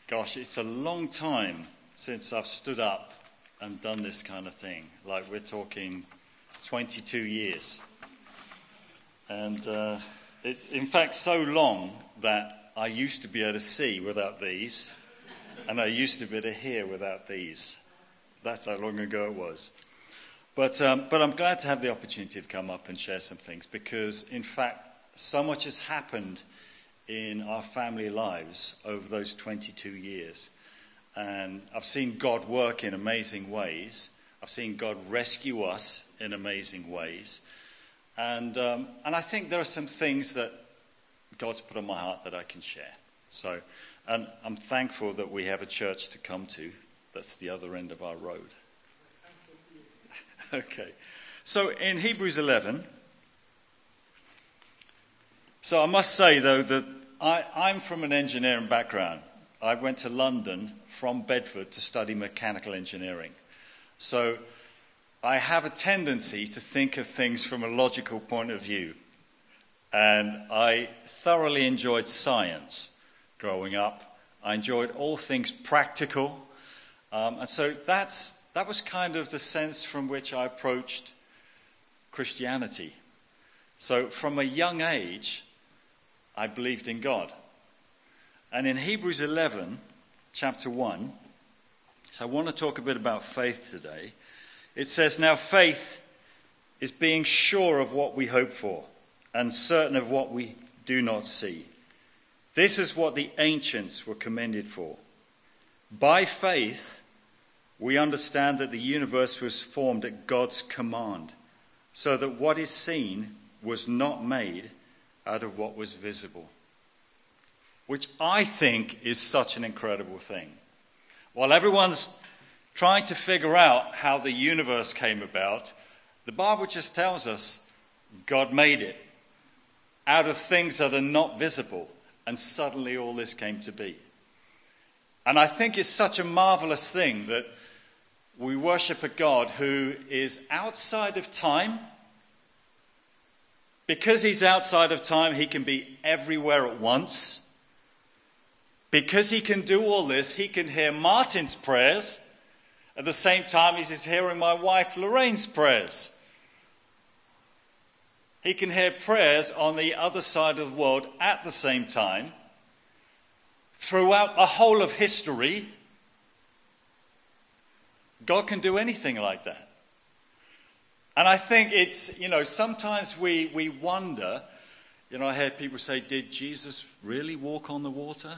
Gosh, it's a long time since I've stood up and done this kind of thing. Like, we're talking 22 years. And in fact, so long that I used to be able to see without these, and I used to be able to hear without these. That's how long ago it was. But I'm glad to have the opportunity to come up and share some things, because, in fact, so much has happened in our family lives over those 22 years. And I've seen God work in amazing ways. I've seen God rescue us in amazing ways. And I think there are some things that God's put on my heart that I can share. So, and I'm thankful that we have a church to come to that's the other end of our road. Okay. So in Hebrews 11, so I must say, though, that I'm from an engineering background. I went to London from Bedford to study mechanical engineering. So I have a tendency to think of things from a logical point of view. And I thoroughly enjoyed science growing up. I enjoyed all things practical. And so that was kind of the sense from which I approached Christianity. So from a young age, I believed in God. And in Hebrews 11, chapter 1, so I want to talk a bit about faith today. It says, "Now faith is being sure of what we hope for and certain of what we do not see. This is what the ancients were commended for. By faith, we understand that the universe was formed at God's command, so that what is seen was not made out of what was visible." Which I think is such an incredible thing. While everyone's trying to figure out how the universe came about, the Bible just tells us God made it out of things that are not visible, and suddenly all this came to be. And I think it's such a marvelous thing that we worship a God who is outside of time. Because he's outside of time, he can be everywhere at once. Because he can do all this, he can hear Martin's prayers at the same time as he's hearing my wife Lorraine's prayers. He can hear prayers on the other side of the world at the same time. Throughout the whole of history, God can do anything like that. And I think it's, sometimes we wonder, I hear people say, did Jesus really walk on the water?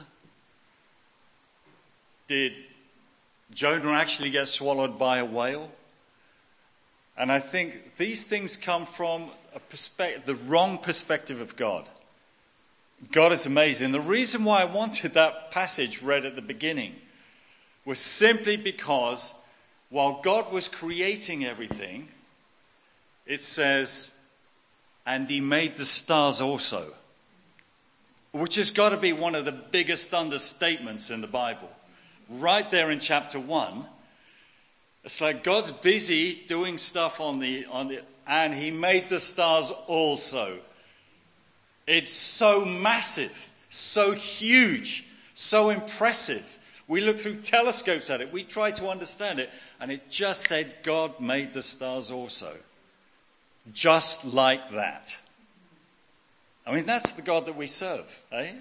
Did Jonah actually get swallowed by a whale? And I think these things come from the wrong perspective of God. God is amazing. The reason why I wanted that passage read at the beginning was simply because while God was creating everything, it says, and he made the stars also, which has got to be one of the biggest understatements in the Bible. Right there in chapter 1, it's like God's busy doing stuff on the, and he made the stars also. It's so massive, so huge, so impressive. We look through telescopes at it, we try to understand it, and it just said God made the stars also. Just like that. I mean, that's the God that we serve, eh?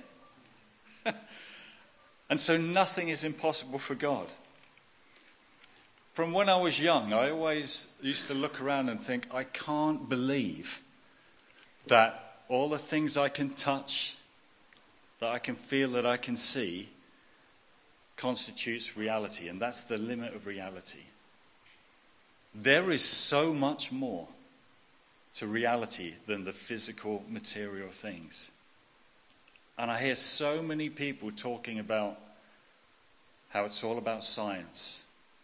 And so nothing is impossible for God. From when I was young, I always used to look around and think, I can't believe that all the things I can touch, that I can feel, that I can see, constitutes reality. And that's the limit of reality. There is so much more to reality than the physical, material things. And I hear so many people talking about how it's all about science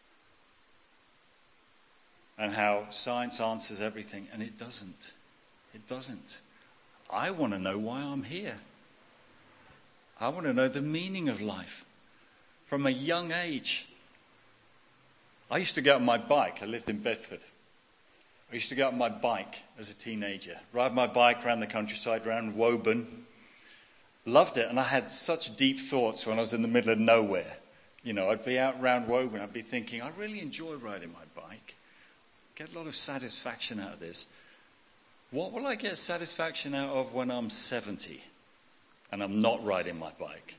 and how science answers everything, and it doesn't. It doesn't. I want to know why I'm here. I want to know the meaning of life. From a young age, I used to get on my bike. I lived in Bedford. I used to get on my bike as a teenager, ride my bike around the countryside, around Woburn. loved it. And I had such deep thoughts when I was in the middle of nowhere. You know, I'd be out round Woburn, I'd be thinking, I really enjoy riding my bike. Get a lot of satisfaction out of this. What will I get satisfaction out of when I'm 70 and I'm not riding my bike?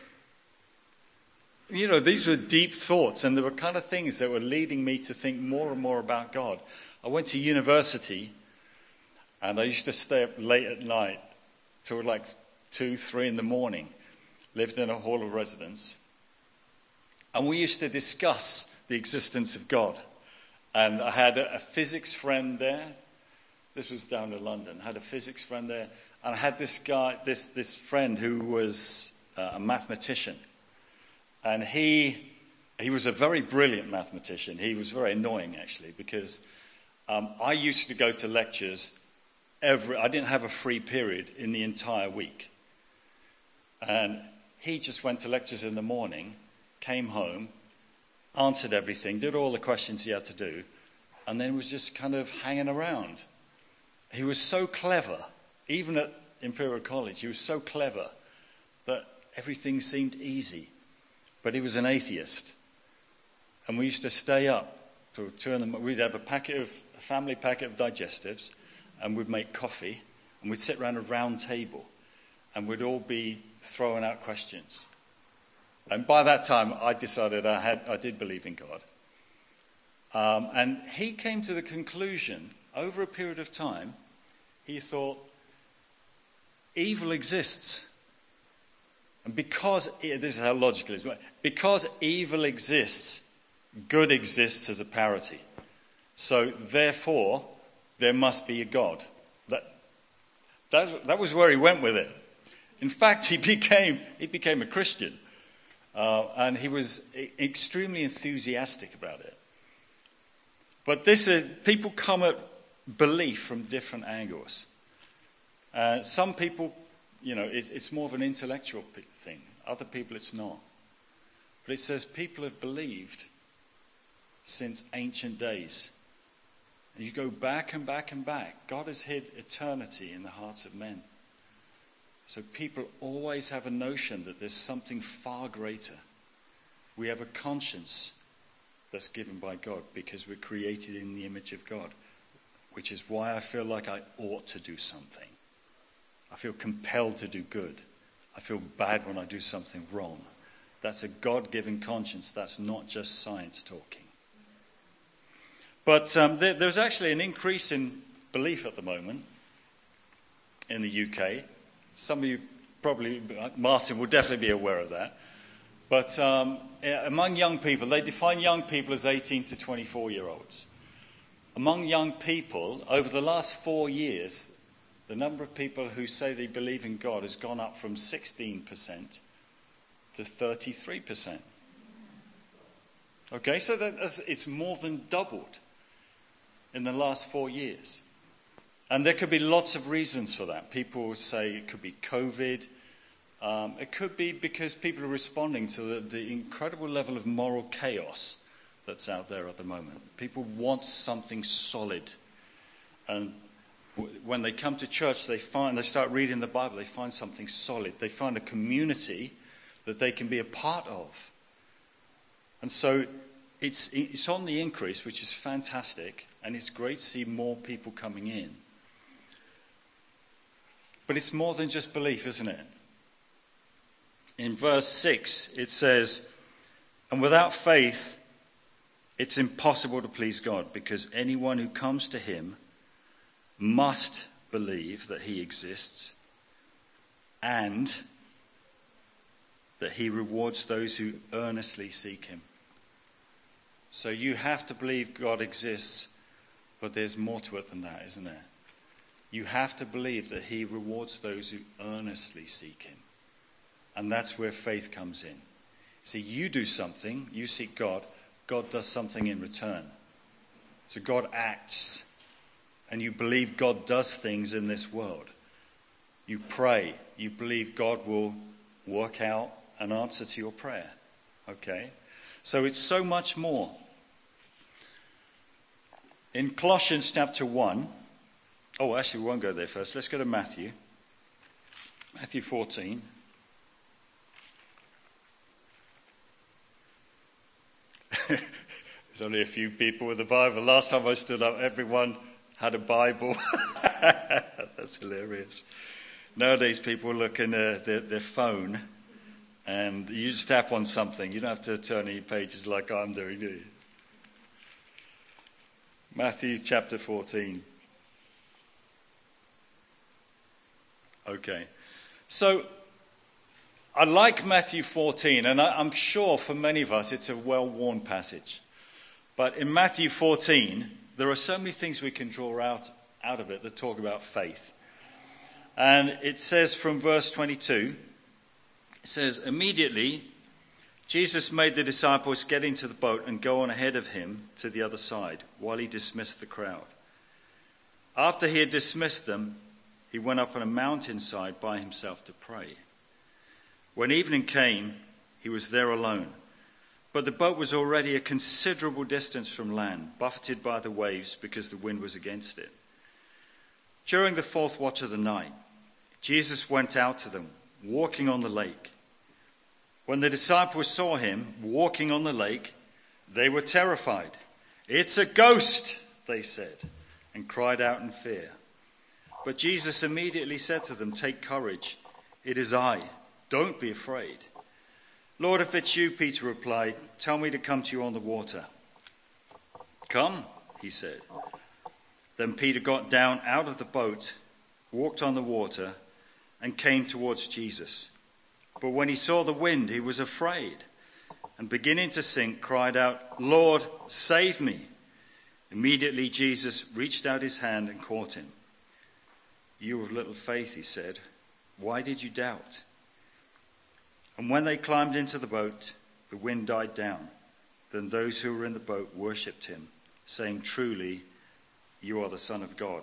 You know, these were deep thoughts, and there were kind of things that were leading me to think more and more about God. I went to university, and I used to stay up late at night till like 2, 3 in the morning. Lived in a hall of residence. And we used to discuss the existence of God. And I had a physics friend there. This was down in London. I had a physics friend there. And I had this guy, this friend who was a mathematician. And he was a very brilliant mathematician. He was very annoying, actually, because I used to go to lectures I didn't have a free period in the entire week. And he just went to lectures in the morning, came home, answered everything, did all the questions he had to do, and then was just kind of hanging around. He was so clever, even at Imperial College, he was so clever that everything seemed easy. But he was an atheist. And we used to stay up till 2 in the morning. We'd have a family packet of digestives, and we'd make coffee, and we'd sit around a round table, and we'd all be throwing out questions. And by that time, I decided I did believe in God. And he came to the conclusion, over a period of time, he thought, evil exists. And this is how logical it is, because evil exists, good exists as a parity. So therefore, there must be a God. That was where he went with it. In fact, he became a Christian. And he was extremely enthusiastic about it. But people come at belief from different angles. Some people, you know, it's more of an intellectual thing. Other people, it's not. But it says people have believed since ancient days. And you go back and back and back. God has hid eternity in the hearts of men. So people always have a notion that there's something far greater. We have a conscience that's given by God because we're created in the image of God, which is why I feel like I ought to do something. I feel compelled to do good. I feel bad when I do something wrong. That's a God-given conscience. That's not just science talking. But there's actually an increase in belief at the moment in the UK. Some of you probably, Martin will definitely be aware of that. But among young people, they define young people as 18 to 24-year-olds. Among young people, over the last 4 years, the number of people who say they believe in God has gone up from 16% to 33%. Okay, so it's more than doubled in the last 4 years. And there could be lots of reasons for that. People would say it could be COVID. It could be because people are responding to the incredible level of moral chaos that's out there at the moment. People want something solid. And when they come to church, they start reading the Bible, they find something solid. They find a community that they can be a part of. And so it's on the increase, which is fantastic, and it's great to see more people coming in. But it's more than just belief, isn't it? In verse 6, it says, "And without faith, it's impossible to please God, because anyone who comes to him must believe that he exists and that he rewards those who earnestly seek him." So you have to believe God exists, but there's more to it than that, isn't there? You have to believe that he rewards those who earnestly seek him. And that's where faith comes in. See, you do something, you seek God, God does something in return. So God acts, and you believe God does things in this world. You pray, you believe God will work out an answer to your prayer. Okay? So it's so much more. In Colossians chapter 1, actually we won't go there first. Let's go to Matthew. Matthew 14. There's only a few people with a Bible. Last time I stood up, everyone had a Bible. That's hilarious. Nowadays, people look in their phone, and you just tap on something. You don't have to turn any pages like I'm doing, do you? Matthew chapter 14. Okay. So, I like Matthew 14, and I'm sure for many of us it's a well-worn passage. But in Matthew 14, there are so many things we can draw out of it that talk about faith. And it says from verse 22, it says, "Immediately Jesus made the disciples get into the boat and go on ahead of him to the other side, while he dismissed the crowd. After he had dismissed them, he went up on a mountainside by himself to pray. When evening came, he was there alone. But the boat was already a considerable distance from land, buffeted by the waves because the wind was against it. During the fourth watch of the night, Jesus went out to them, walking on the lake. When the disciples saw him walking on the lake, they were terrified. 'It's a ghost,' they said, and cried out in fear. But Jesus immediately said to them, 'Take courage, it is I. Don't be afraid.' 'Lord, if it's you,' Peter replied, 'tell me to come to you on the water.' 'Come,' he said. Then Peter got down out of the boat, walked on the water, and came towards Jesus. But when he saw the wind, he was afraid, and beginning to sink, cried out, 'Lord, save me.' Immediately Jesus reached out his hand and caught him. 'You of little faith,' he said, 'why did you doubt?' And when they climbed into the boat, the wind died down. Then those who were in the boat worshipped him, saying, 'Truly, you are the Son of God.'"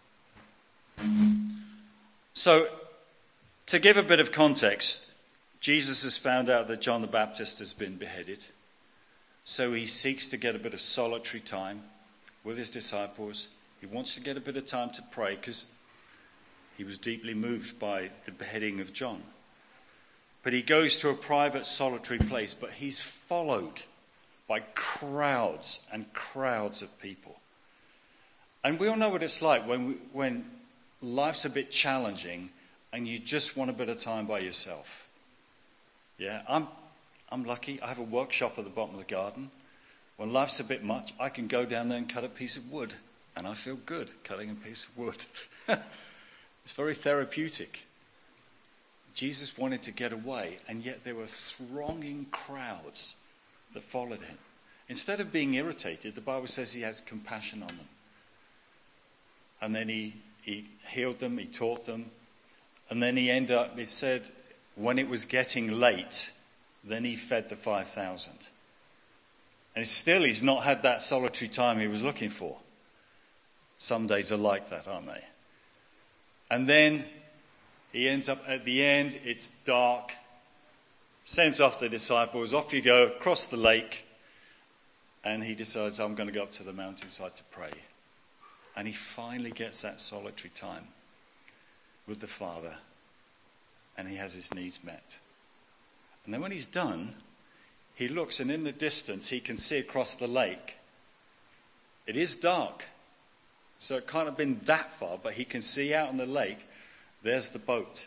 So, to give a bit of context, Jesus has found out that John the Baptist has been beheaded. So he seeks to get a bit of solitary time with his disciples. He wants to get a bit of time to pray because he was deeply moved by the beheading of John. But he goes to a private solitary place, but he's followed by crowds and crowds of people. And we all know what it's like when life's a bit challenging and you just want a bit of time by yourself. Yeah, I'm lucky. I have a workshop at the bottom of the garden. When life's a bit much, I can go down there and cut a piece of wood. And I feel good cutting a piece of wood. It's very therapeutic. Jesus wanted to get away, and yet there were thronging crowds that followed him. Instead of being irritated, the Bible says he has compassion on them. And then he healed them, he taught them. And then it said, when it was getting late, then he fed the 5,000. And still he's not had that solitary time he was looking for. Some days are like that, aren't they? And then he ends up at the end, it's dark, sends off the disciples, off you go, across the lake, and he decides, I'm going to go up to the mountainside to pray. And he finally gets that solitary time with the Father, and he has his needs met. And then when he's done, he looks, and in the distance he can see across the lake. It is dark, so it can't have been that far, but he can see out on the lake, there's the boat.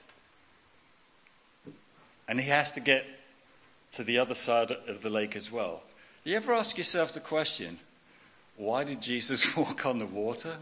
And he has to get to the other side of the lake as well. You ever ask yourself the question, why did Jesus walk on the water?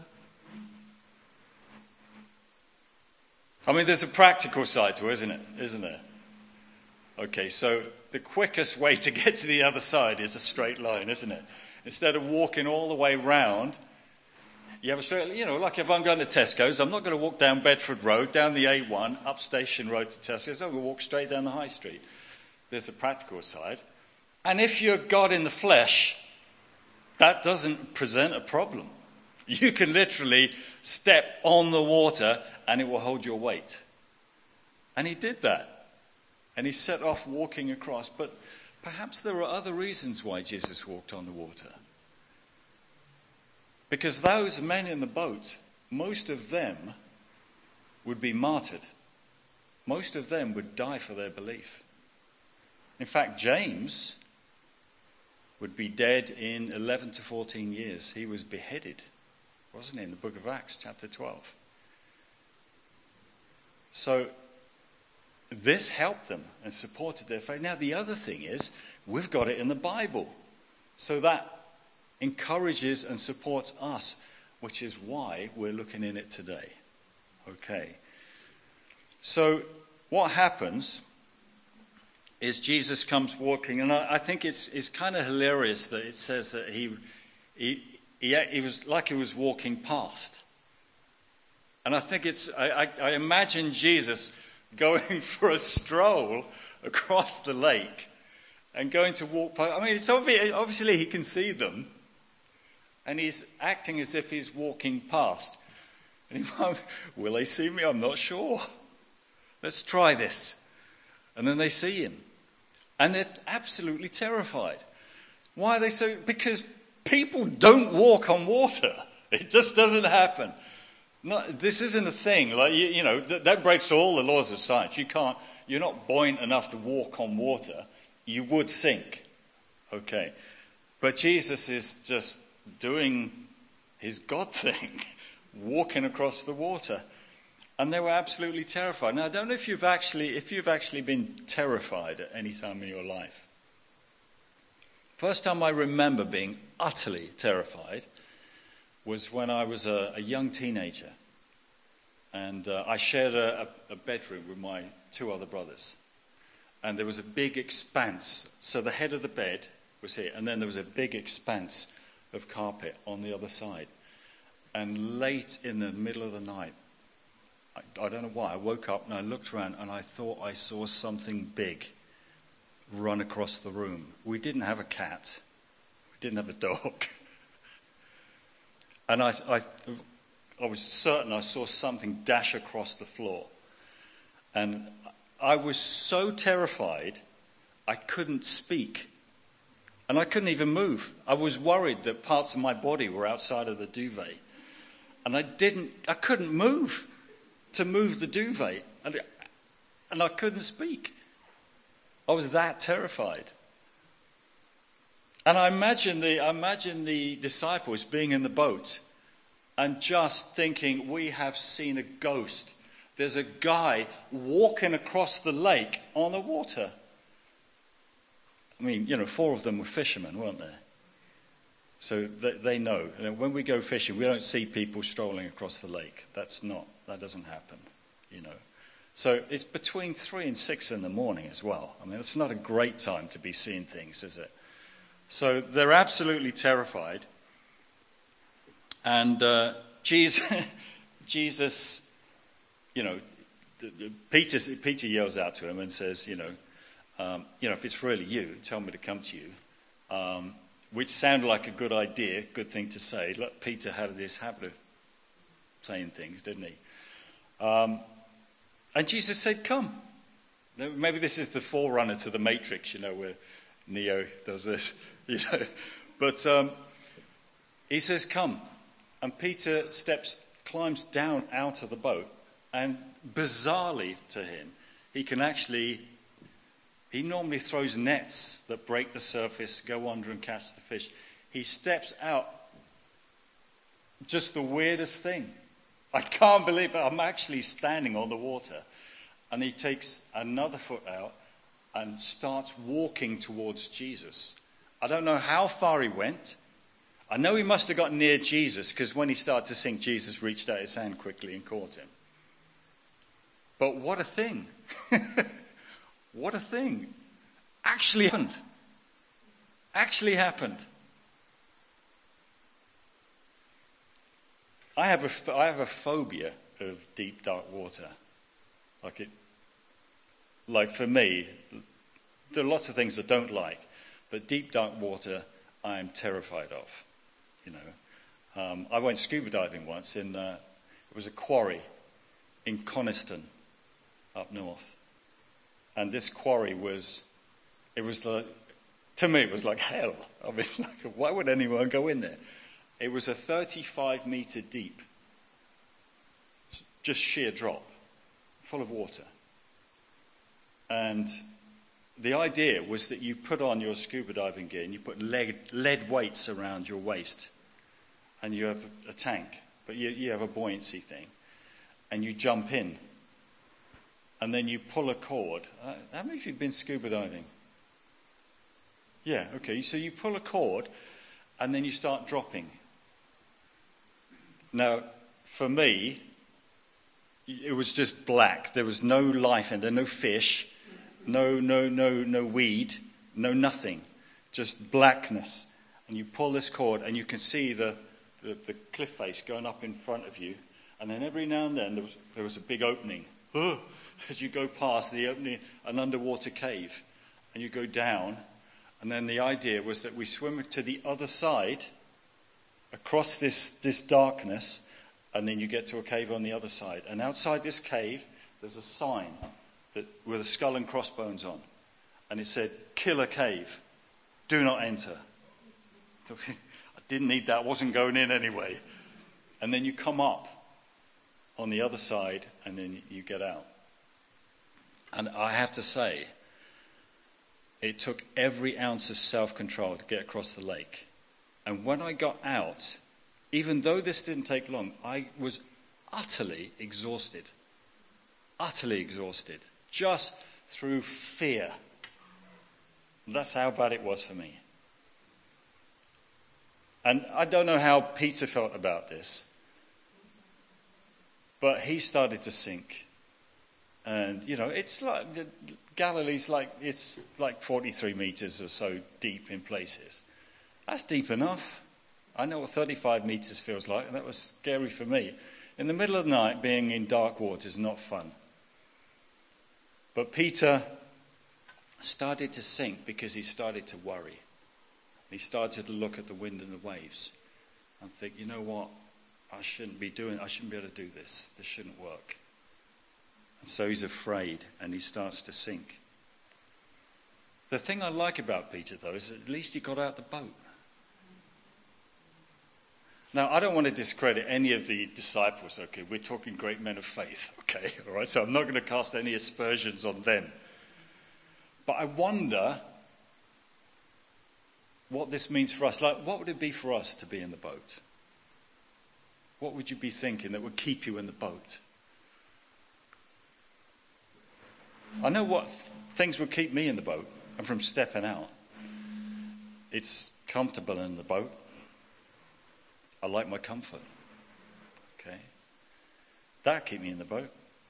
I mean, there's a practical side to it, isn't there? Okay, so the quickest way to get to the other side is a straight line, isn't it? Instead of walking all the way round, you have a straight, like if I'm going to Tesco's, I'm not going to walk down Bedford Road, down the A1, up Station Road to Tesco's. I'm going to walk straight down the high street. There's a practical side. And if you're God in the flesh, that doesn't present a problem. You can literally step on the water and it will hold your weight. And he did that. And he set off walking across. But perhaps there are other reasons why Jesus walked on the water. Because those men in the boat, most of them would be martyred. most of them would die for their belief. In fact, James would be dead in 11 to 14 years. He was beheaded, wasn't he, in the book of Acts, chapter 12. So this helped them and supported their faith. Now, the other thing is, we've got it in the Bible. So that encourages and supports us, which is why we're looking in it today. Okay. So what happens is Jesus comes walking, and I think it's kind of hilarious that it says that he was like he was walking past. And I think I imagine Jesus going for a stroll across the lake and going to walk past. I mean, it's obviously he can see them, and he's acting as if he's walking past. And will they see me? I'm not sure. Let's try this. And then they see him. And they're absolutely terrified. Why are they so? Because people don't walk on water. It just doesn't happen. No, this isn't a thing. Like that breaks all the laws of science. You're not buoyant enough to walk on water. You would sink. Okay. But Jesus is just doing his God thing, walking across the water. And they were absolutely terrified. Now, I don't know if you've actually been terrified at any time in your life. First time I remember being utterly terrified was when I was a young teenager. And I shared a bedroom with my two other brothers. And there was a big expanse. So the head of the bed was here. And then there was a big expanse of carpet on the other side. And late in the middle of the night, I don't know why, I woke up and I looked around and I thought I saw something big run across the room. We didn't have a cat. We didn't have a dog. And I was certain I saw something dash across the floor. And I was so terrified I couldn't speak. And I couldn't even move. I was worried that parts of my body were outside of the duvet. And I couldn't move to move the duvet. And I couldn't speak. I was that terrified. And I imagine the disciples being in the boat and just thinking, we have seen a ghost. There's a guy walking across the lake on the water. I mean, 4 of them were fishermen, weren't there? So they know. And when we go fishing, we don't see people strolling across the lake. That doesn't happen, So it's between 3 and 6 in the morning as well. I mean, it's not a great time to be seeing things, is it? So they're absolutely terrified. And Jesus, Peter yells out to him and says, if it's really you, tell me to come to you. Which sounded like a good idea, good thing to say. Look, Peter had this habit of saying things, didn't he? And Jesus said, come. Maybe this is the forerunner to the Matrix, where Neo does this, But he says, come. And Peter climbs down out of the boat, and bizarrely to him, he normally throws nets that break the surface, go under and catch the fish. He steps out, just the weirdest thing. I can't believe it. I'm actually standing on the water. And he takes another foot out and starts walking towards Jesus. I don't know how far he went. I know he must have got near Jesus, because when he started to sink, Jesus reached out his hand quickly and caught him. But what a thing. What a thing. Actually happened. I have a phobia of deep, dark water. Like for me, there are lots of things I don't like, but deep, dark water I am terrified of. I went scuba diving once it was a quarry in Coniston up north. And this quarry to me, it was like hell. I mean, why would anyone go in there? It was a 35-meter deep, just sheer drop, full of water. And the idea was that you put on your scuba diving gear and you put lead weights around your waist. And you have a tank, but you have a buoyancy thing. And you jump in. And then you pull a cord. How many of you have been scuba diving? Yeah, okay. So you pull a cord and then you start dropping. Now, for me, it was just black. There was no life in there, no fish, no weed, no nothing. Just blackness. And you pull this cord and you can see the cliff face going up in front of you. And then every now and then there was a big opening. As you go past the opening, an underwater cave. And you go down. And then the idea was that we swim to the other side, across this darkness, and then you get to a cave on the other side. And outside this cave, there's a sign with a skull and crossbones on. And it said, "Killer cave. Do not enter." I didn't need that. I wasn't going in anyway. And then you come up on the other side, and then you get out. And I have to say, it took every ounce of self-control to get across the lake. And when I got out, even though this didn't take long, I was utterly exhausted. Utterly exhausted. Just through fear. That's how bad it was for me. And I don't know how Peter felt about this, but he started to sink. And, it's like, Galilee's it's like 43 meters or so deep in places. That's deep enough. I know what 35 meters feels like, and that was scary for me. In the middle of the night, being in dark water is not fun. But Peter started to sink because he started to worry. He started to look at the wind and the waves and think, you know what? I shouldn't be able to do this. This shouldn't work. And so he's afraid and he starts to sink. The thing I like about Peter, though, is at least he got out the boat. Now, I don't want to discredit any of the disciples, okay? We're talking great men of faith, okay? All right, so I'm not going to cast any aspersions on them. But I wonder what this means for us. Like, what would it be for us to be in the boat? What would you be thinking that would keep you in the boat? I know what things would keep me in the boat and from stepping out. It's comfortable in the boat. I like my comfort. Okay. That'd keep me in the boat.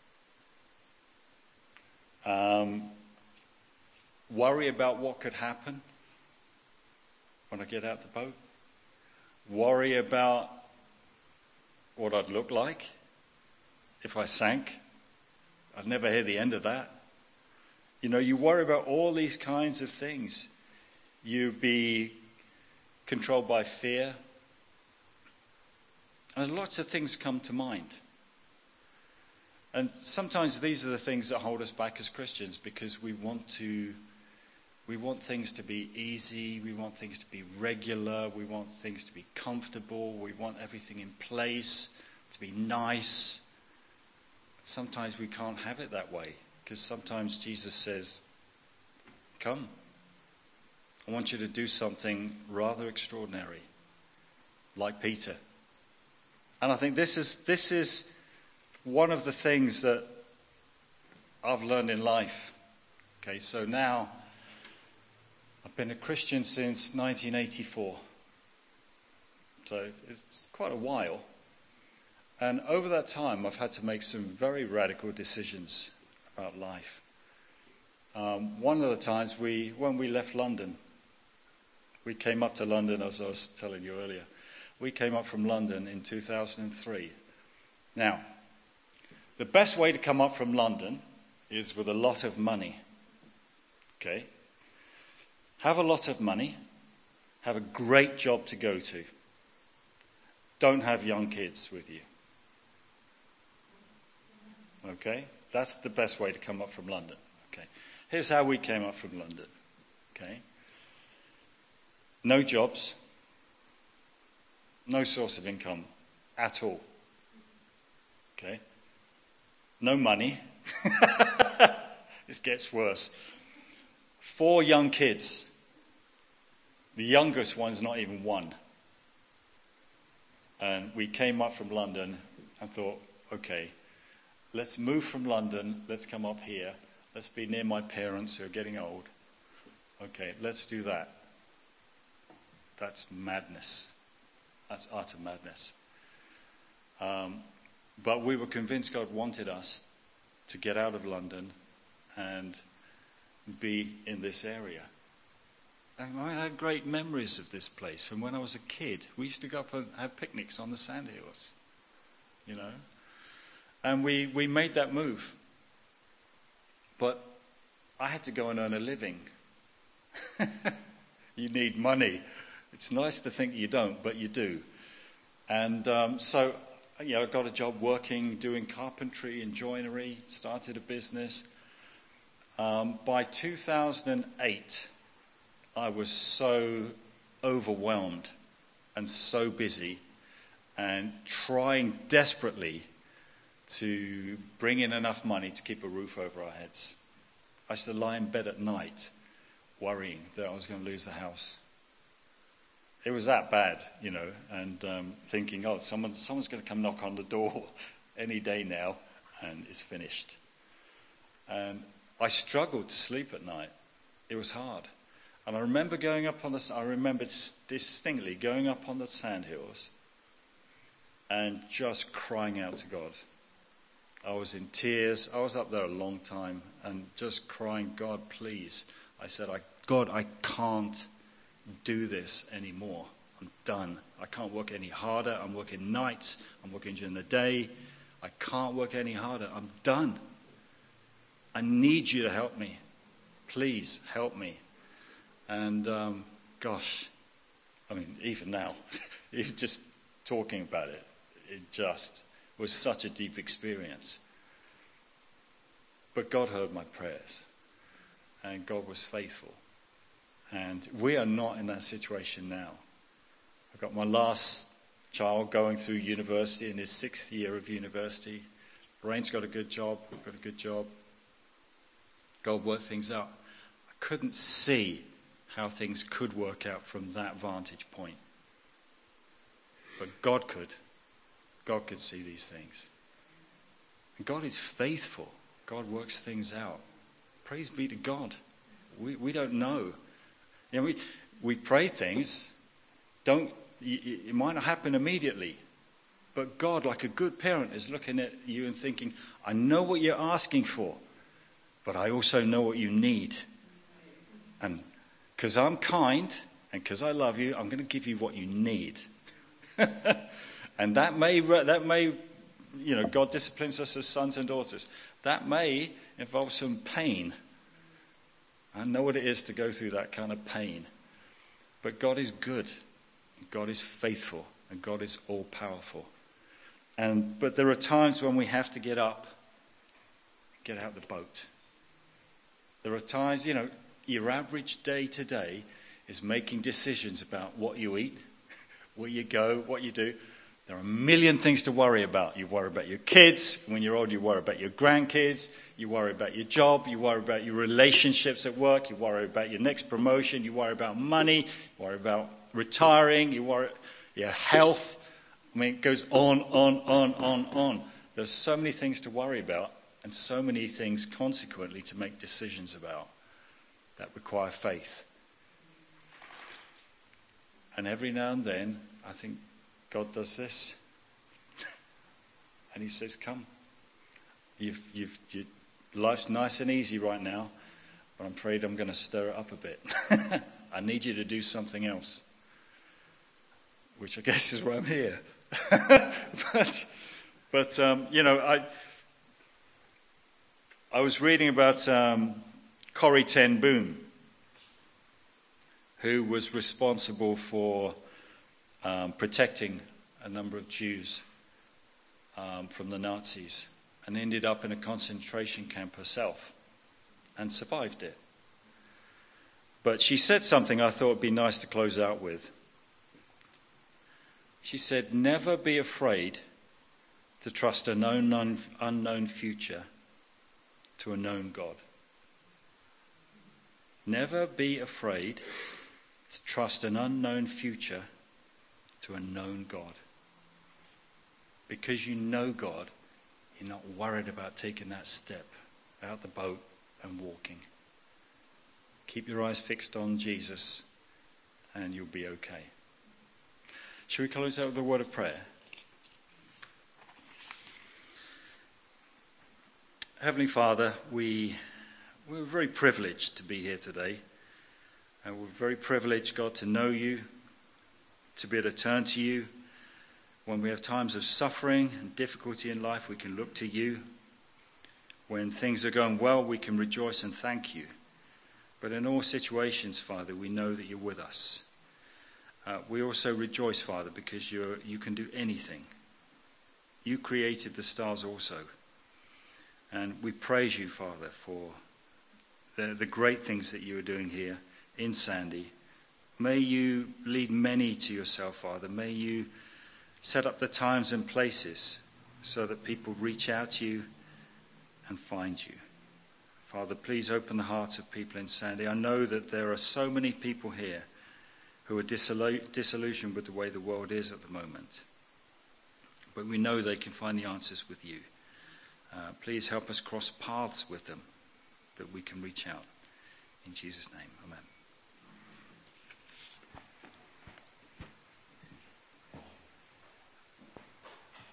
Worry about what could happen when I get out the boat. Worry about what I'd look like if I sank. I'd never hear the end of that. You worry about all these kinds of things. You'd be controlled by fear. And lots of things come to mind. And sometimes these are the things that hold us back as Christians because we want things to be easy, we want things to be regular, we want things to be comfortable, we want everything in place, to be nice. Sometimes we can't have it that way because sometimes Jesus says, "Come, I want you to do something rather extraordinary," like Peter. And I think this is one of the things that I've learned in life. Okay, so now I've been a Christian since 1984. So it's quite a while. And over that time, I've had to make some very radical decisions about life. One of the times when we left London, we came up to London, as I was telling you earlier. We came up from London in 2003. Now, the best way to come up from London is with a lot of money. Okay? Have a lot of money. Have a great job to go to. Don't have young kids with you. Okay? That's the best way to come up from London. Okay? Here's how we came up from London. Okay? No jobs. No source of income at all. Okay? No money. This gets worse. 4 young kids. The youngest one's not even 1. And we came up from London and thought, okay, let's move from London. Let's come up here. Let's be near my parents who are getting old. Okay, let's do that. That's madness. That's utter madness. But we were convinced God wanted us to get out of London and be in this area. And I had great memories of this place from when I was a kid. We used to go up and have picnics on the sandhills, you know. And we made that move. But I had to go and earn a living. You need money. It's nice to think you don't, but you do. And so I got a job working, doing carpentry and joinery, started a business. By 2008, I was so overwhelmed and so busy and trying desperately to bring in enough money to keep a roof over our heads. I used to lie in bed at night worrying that I was going to lose the house. It was that bad, and thinking, someone's going to come knock on the door any day now, and it's finished. And I struggled to sleep at night. It was hard. And I remember distinctly going up on the sandhills and just crying out to God. I was in tears. I was up there a long time and just crying, God, please. I said, God, I can't do this anymore. I'm done. I can't work any harder. I'm working nights. I'm working during the day. I can't work any harder. I'm done. I need you to help me. Please help me. And even now, even just talking about it, it just was such a deep experience. But God heard my prayers, and God was faithful. And we are not in that situation now. I've got my last child going through university in his 6th year of university. Lorraine's got a good job. I've got a good job. God worked things out. I couldn't see how things could work out from that vantage point. But God could. God could see these things. And God is faithful. God works things out. Praise be to God. We don't know. We pray things. It might not happen immediately. But God, like a good parent, is looking at you and thinking, I know what you're asking for, but I also know what you need. And because I'm kind and because I love you, I'm going to give you what you need. And that may, God disciplines us as sons and daughters. That may involve some pain. I know what it is to go through that kind of pain. But God is good. God is faithful. And God is all-powerful. But there are times when we have to get up, get out the boat. There are times, your average day today is making decisions about what you eat, where you go, what you do. There are a million things to worry about. You worry about your kids. When you're old, you worry about your grandkids. You worry about your job. You worry about your relationships at work. You worry about your next promotion. You worry about money. You worry about retiring. You worry your health. It goes on. There's so many things to worry about and so many things consequently to make decisions about that require faith. And every now and then, I think God does this. And he says, come. Your life's nice and easy right now, but I'm afraid I'm going to stir it up a bit. I need you to do something else. Which I guess is why I'm here. but I was reading about Corrie ten Boom, who was responsible for protecting a number of Jews from the Nazis, and ended up in a concentration camp herself and survived it. But she said something I thought would be nice to close out with. She said, never be afraid to trust a known, unknown future to a known God. Never be afraid to trust an unknown future to a known God. Because you know God, you're not worried about taking that step out the boat and walking. Keep your eyes fixed on Jesus and you'll be okay. Shall we close out with a word of prayer? Heavenly Father, we're very privileged to be here today. And we're very privileged, God, to know you, to be able to turn to you. When we have times of suffering and difficulty in life, we can look to you. When things are going well, we can rejoice and thank you. But in all situations, Father, we know that you're with us. We also rejoice, Father, because you can do anything. You created the stars also. And we praise you, Father, for the great things that you are doing here in Sandy. May you lead many to yourself, Father. May you set up the times and places so that people reach out to you and find you. Father, please open the hearts of people in Sandy. I know that there are so many people here who are disillusioned with the way the world is at the moment. But we know they can find the answers with you. Please help us cross paths with them that we can reach out. In Jesus' name, amen.